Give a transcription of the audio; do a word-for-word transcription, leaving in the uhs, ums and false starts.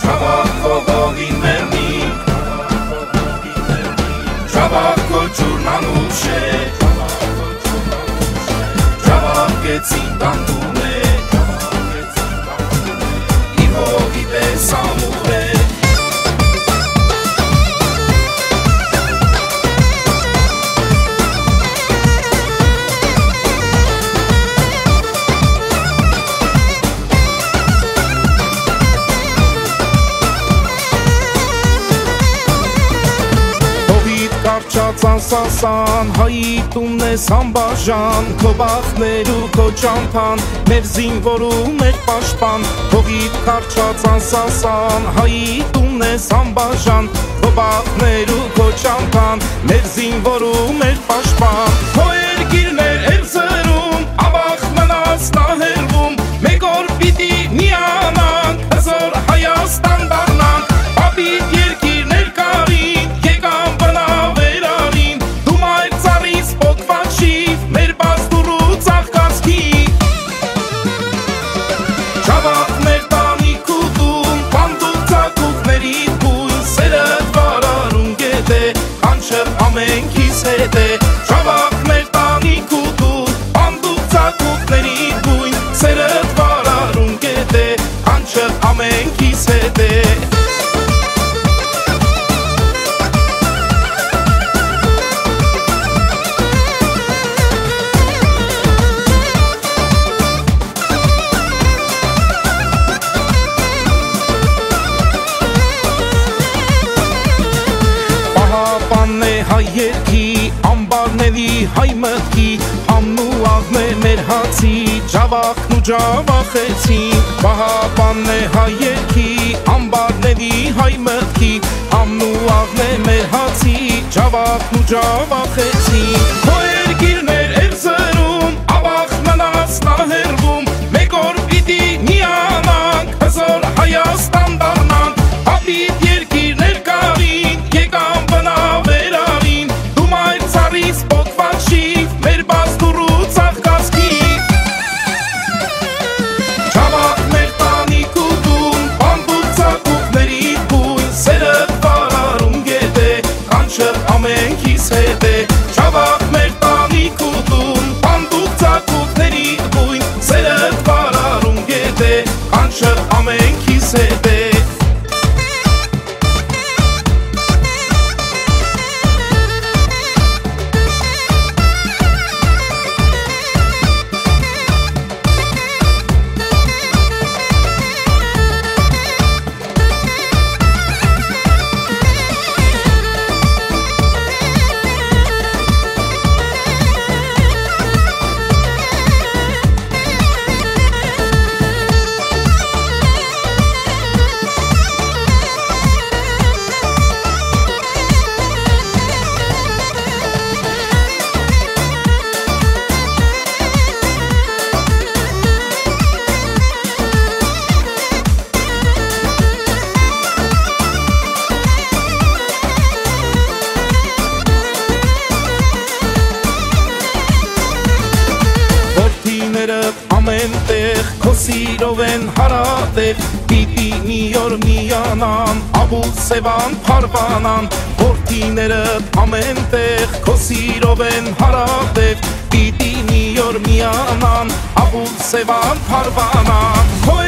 Çabak kogohin merni Çabak koçurnan uşe Çabak geçsin dandune İvo ibe samure Կարճացան սասան, հայի տունն է սամբաժան Քո բախներ ու քո ճամփան, մեր զինվոր ու մեր պաշտպան Հովիտ կարճացան սասան, հայի տունն է սամբաժան Քո բախներ ու քո ճամփան, մեր զինվոր ու մեր պաշտպան Քո երկիրներ էր զրում, ավաղ մնաց նա հերվում Մեկ օր պիտի միանանք, հզոր Հայաստան դառնանք Ապիտ երկիրներ կարին, եկան բնավ մեր բաստուրու ծաղկացքի Չավակ մեր տանիք ու տուն Պանդուկ ծակուկների բույն Սերըդ վարարուն գետ է Անչև ամենքիս հետ է Չավակ մեր տանիք ու տուն Պանդուկ ծակուկների բույն Սերըդ վարարուն գետ է Անչև ամենքիս հետ է Հայ երկի, ամբարների հայ մտքի Համն ու աղն է մեր հացի, ջավախն ու ջավախեցին Պահապանն է հայ երկի, ամբարների հայ մտքի Համն ու աղն է մեր հացի, ջավախն ու ջավախեցին Քո երկիրներ էր զրում, ավաղ մնաց նա հերվում Մեկ օր պիտի միանանք, հզոր Հայաստան դառնանք Ապիտ երկիրներ կարին, եկան բնավ մեր բաստուրու ծաղկացքի Չավակ մեր տանիք ու տուն Պանդուկ ծակուկների բույն Սերըդ վարարուն գետ է Կանչև ամենքիս հետ է Չավակ մեր տանիք ու տուն Պանդուկ ծակուկների բույն Սերըդ վարարուն գետ է Կանչև ամենքիս հետ է Ամեն տեղ քո սիրով են հարատեղ Պիտի մի օր միանան Աբուլ Սևան փարվանան Որդիներդ ամեն տեղ քո սիրով են հարատեղ Պիտի մի օր միանան Աբուլ Սևան փարվանան